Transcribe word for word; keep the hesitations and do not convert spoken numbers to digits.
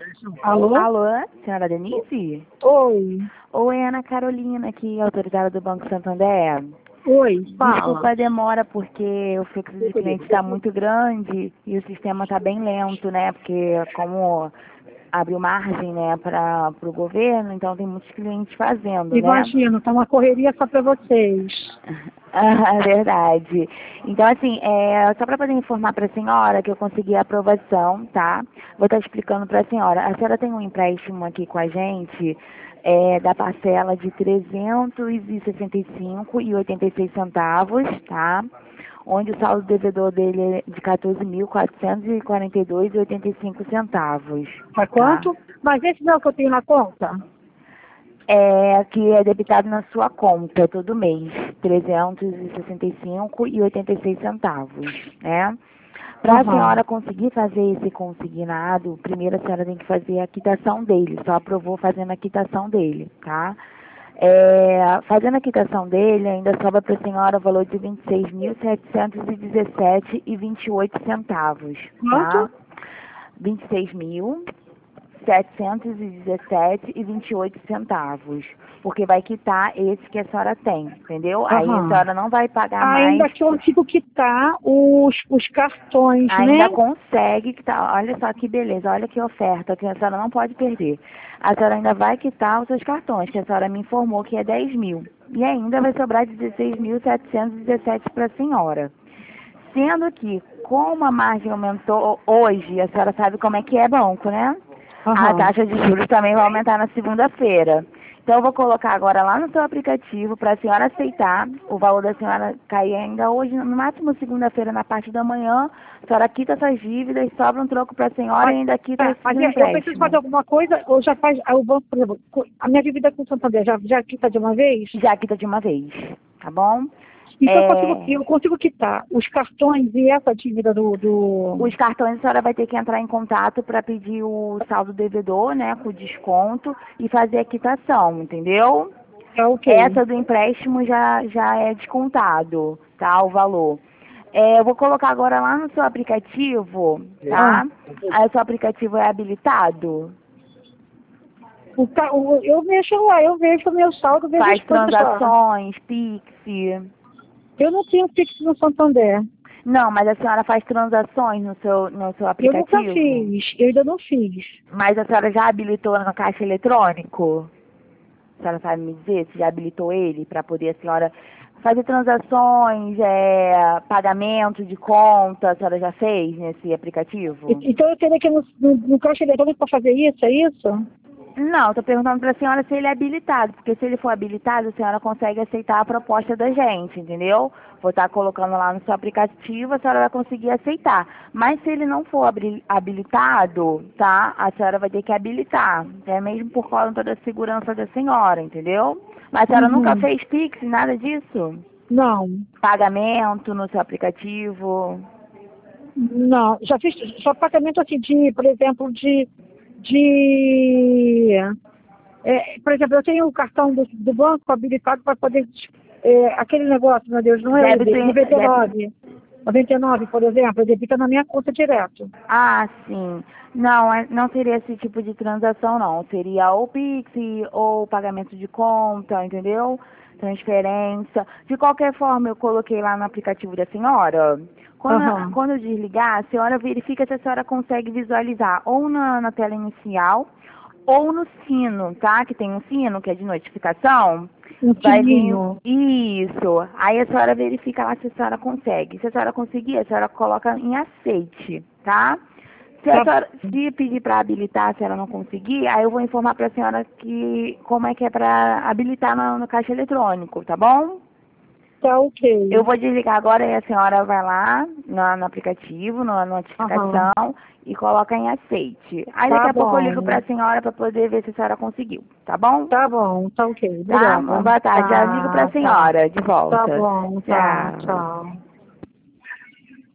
Alô? Alô, senhora Denise? Oi. Oi, Ana Carolina, aqui, autorizada do Banco Santander. Oi, fala. Desculpa a demora, porque o fluxo de clientes está muito grande e o sistema está bem lento, né? Porque como abriu margem, né, para o governo, então tem muitos clientes fazendo, né? Imagino, tá uma correria só para vocês. Ah, verdade. Então, assim, é, só para poder informar para a senhora que eu consegui a aprovação, tá? Vou estar explicando para a senhora. A senhora tem um empréstimo aqui com a gente é, da parcela de trezentos e sessenta e cinco reais e oitenta e seis centavos, tá? Onde o saldo devedor dele é de quatorze mil quatrocentos e quarenta e dois reais e oitenta e cinco centavos. Tá quanto? Tá? Mas esse não é o que eu tenho na conta? É, que é debitado na sua conta todo mês, trezentos e sessenta e cinco reais e oitenta e seis centavos, né? Para a Uhum. senhora conseguir fazer esse consignado, primeiro a senhora tem que fazer a quitação dele, só aprovou fazendo a quitação dele, tá? É, fazendo a quitação dele, ainda sobra para a senhora o valor de vinte e seis mil setecentos e dezessete reais e vinte e oito centavos, tá? Quanto? vinte e seis mil setecentos e dezessete reais e vinte e oito centavos, porque vai quitar esse que a senhora tem, entendeu? Aí a Aham. senhora não vai pagar Ainda mais, que eu consigo quitar os, os cartões, ainda né? consegue quitar, olha só que beleza, olha que oferta, que a senhora não pode perder. A senhora ainda vai quitar os seus cartões, que a senhora me informou que é dez mil, e ainda vai sobrar dezesseis mil setecentos e dezessete para a senhora. Sendo que, como a margem aumentou hoje, a senhora sabe como é que é banco, né? A Aham. taxa de juros também vai aumentar na segunda-feira. Então, eu vou colocar agora lá no seu aplicativo para a senhora aceitar. O valor da senhora cair ainda hoje, no máximo segunda-feira, na parte da manhã. A senhora quita essas dívidas, sobra um troco para a senhora Mas, e ainda quita é, esse mas do eu eu preciso fazer empréstimo. alguma coisa ou já faz o banco, por exemplo, a minha dívida com o Santander já, já quita de uma vez? Já quita de uma vez, tá bom? Então eu consigo, É, eu consigo quitar os cartões e essa dívida do, do... Os cartões a senhora vai ter que entrar em contato para pedir o saldo devedor, né, com desconto e fazer a quitação, entendeu? É ok. Essa do empréstimo já, já é descontado, tá, o valor. É, eu vou colocar agora lá no seu aplicativo, Ah, tá? Aí o seu aplicativo é habilitado? o, ca- o- eu mexo lá, eu vejo o meu saldo, vejo Faz as coisas lá. transações, Pix? Eu não tenho Pix no Santander. Não, mas a senhora faz transações no seu, no seu Eu nunca aplicativo? fiz, eu ainda não fiz. Mas a senhora já habilitou no caixa eletrônico? A senhora sabe me dizer se já habilitou ele para poder a senhora fazer transações, é, pagamento de conta, a senhora já fez nesse aplicativo? E- Então eu teria que ir no, no, no caixa eletrônico para fazer isso, é isso? Não, estou perguntando para a senhora se ele é habilitado, porque se ele for habilitado, a senhora consegue aceitar a proposta da gente, entendeu? Vou estar colocando lá no seu aplicativo, a senhora vai conseguir aceitar. Mas se ele não for habili- habilitado, tá? A senhora vai ter que habilitar, até mesmo por conta da segurança da senhora, entendeu? Mas a senhora nunca Uhum. fez Pix, nada disso? Não, Pagamento no seu aplicativo? não. Já fiz só pagamento assim de, por exemplo, de, de é, por exemplo, eu tenho o cartão do, do banco habilitado para poder é, aquele negócio, meu Deus, não é o Débito, ID, em- débito. noventa e nove. noventa e nove, por exemplo, debita na minha conta direto. Ah, sim. Não, é- não seria esse tipo de transação, não. Seria ou Pix ou pagamento de conta, entendeu? Transferência. De qualquer forma, eu coloquei lá no aplicativo da senhora. Quando, Aham. quando eu desligar, a senhora verifica se a senhora consegue visualizar ou na, na tela inicial ou no sino, tá? Que tem um sino que é de notificação. Um Vai vir sininho. isso. Aí a senhora verifica lá se a senhora consegue. Se a senhora conseguir, a senhora coloca em aceite, tá? Se a Tá, senhora se pedir para habilitar, se ela não conseguir, aí eu vou informar para a senhora que como é que é para habilitar no, no caixa eletrônico, tá bom? tá ok. Eu vou desligar agora e a senhora vai lá no, no aplicativo, na Aham. notificação e coloca em aceite. Aí daqui Tá a pouco eu ligo para bom. a senhora para poder ver se a senhora conseguiu, tá bom? Tá bom, tá ok. Tá? Obrigada. Boa tarde. Já ligo para a Tá, tá. senhora de Tá volta. bom, tá. Tchau. Tchau.